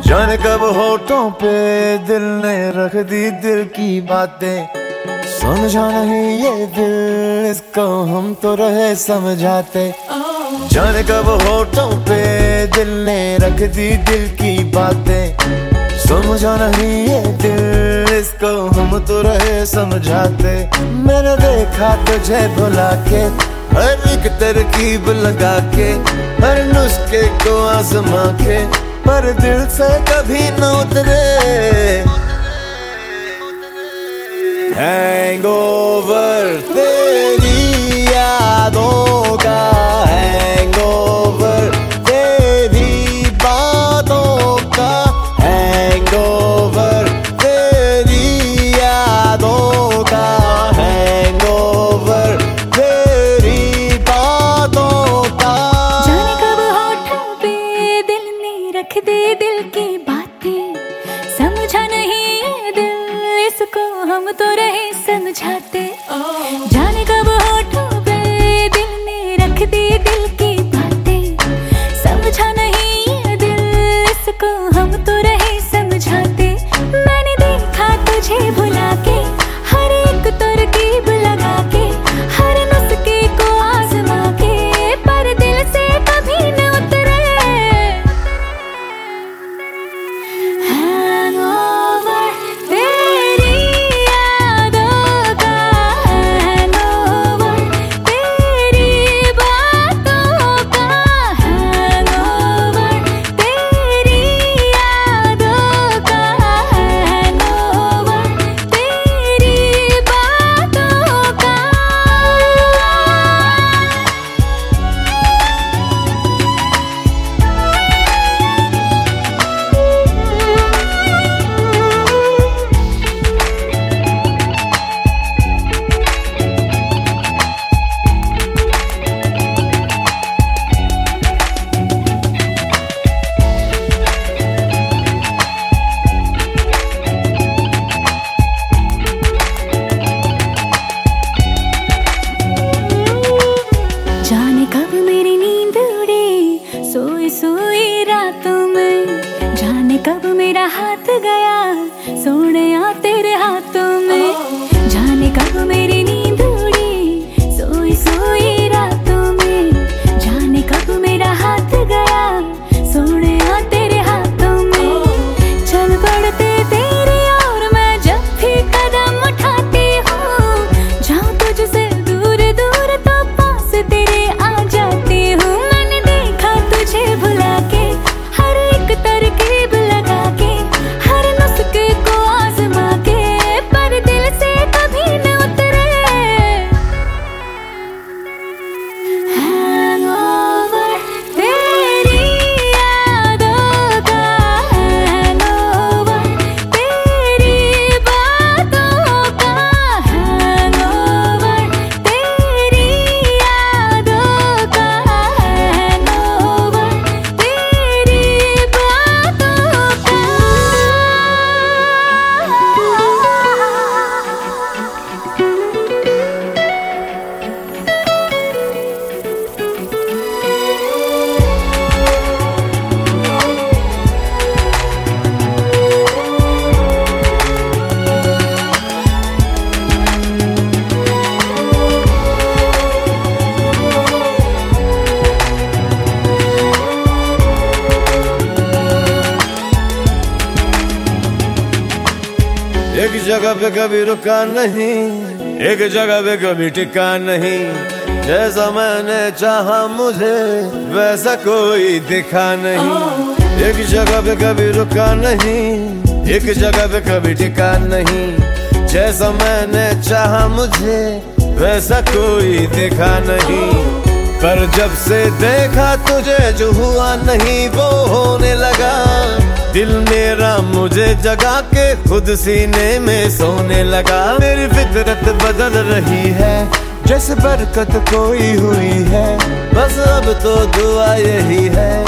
जाने कब होठों पे दिल ने रख दी दिल की बातें। समझा नहीं ये दिल, इसको हम तो रहे समझाते। जाने कब होठों पे दिल ने रख दी दिल की बातें। समझा नहीं ये दिल, इसको हम तो रहे समझाते। मैंने देखा तुझे भुला के, हर एक तरकीब लगा के, हर नुस्खे को आजमा के, पर दिल से कभी न उतरे। हैंगओवर तेरी यादों का, हैंगओवर तेरी बातों का, हैंगओवर तेरी यादों का, हैंगओवर तेरी बातों का। जाने कब होठों पे दिल ने रख दे दिल की बातें। समझा नहीं ये दिल, इसको हम तो रहे समझाते। जाने कब होठों पे दिल ने रख दी दिल की बातें। समझा नहीं ये दिल, इसको हम तो रहे समझाते। मैंने देखा तुझे भुला के, हर एक तरकीब लगा के, हर नुस्खे को आजमा के, पर दिल से कभी न उतरे। हैंगओवर तेरी यादों का, हैंगओवर तेरी बातों का, हैंगओवर तेरी यादों का, हैंगओवर तेरी बातों का। जाने कब मेरी नींद उड़ी सोई सोई रातों में। जाने कब मेरा हाथ गया सोने तेरे हाथों में। जाने कब मेरी नींद उड़ी सोई सोई रातों में। जाने कब मेरा हाथ गया सोने तेरे हाथों में। चल पड़ते तेरी और मैं जब भी कदम उठाती हूँ। जाऊँ तुझसे दूर दूर तो पास तेरे आ जाती हूँ। मैंने देखा तुझे भुला के, हर एक तरकीब लगा के, हर नुस्खे को आजमा के, पर दिल से कभी न उतरे। हैंगओवर तेरी यादों का, हैंगओवर तेरी बातों का, हैंगओवर तेरी यादों का, हैंगओवर तेरी बातों का। एक जगह पे कभी रुका नहीं, एक जगह पे कभी टिका नहीं। जैसा मैंने चाहा मुझे वैसा कोई दिखा नहीं। एक जगह पे कभी रुका नहीं, एक जगह पे कभी टिका नहीं। जैसा मैंने चाहा मुझे वैसा कोई दिखा नहीं। पर जब से देखा तुझे जो हुआ नहीं वो होने लगा। दिल मेरा मुझे जगा के खुद सीने में सोने लगा। मेरी फितरत बदल रही है जैसे बरकत कोई हुई है। बस अब तो दुआ यही है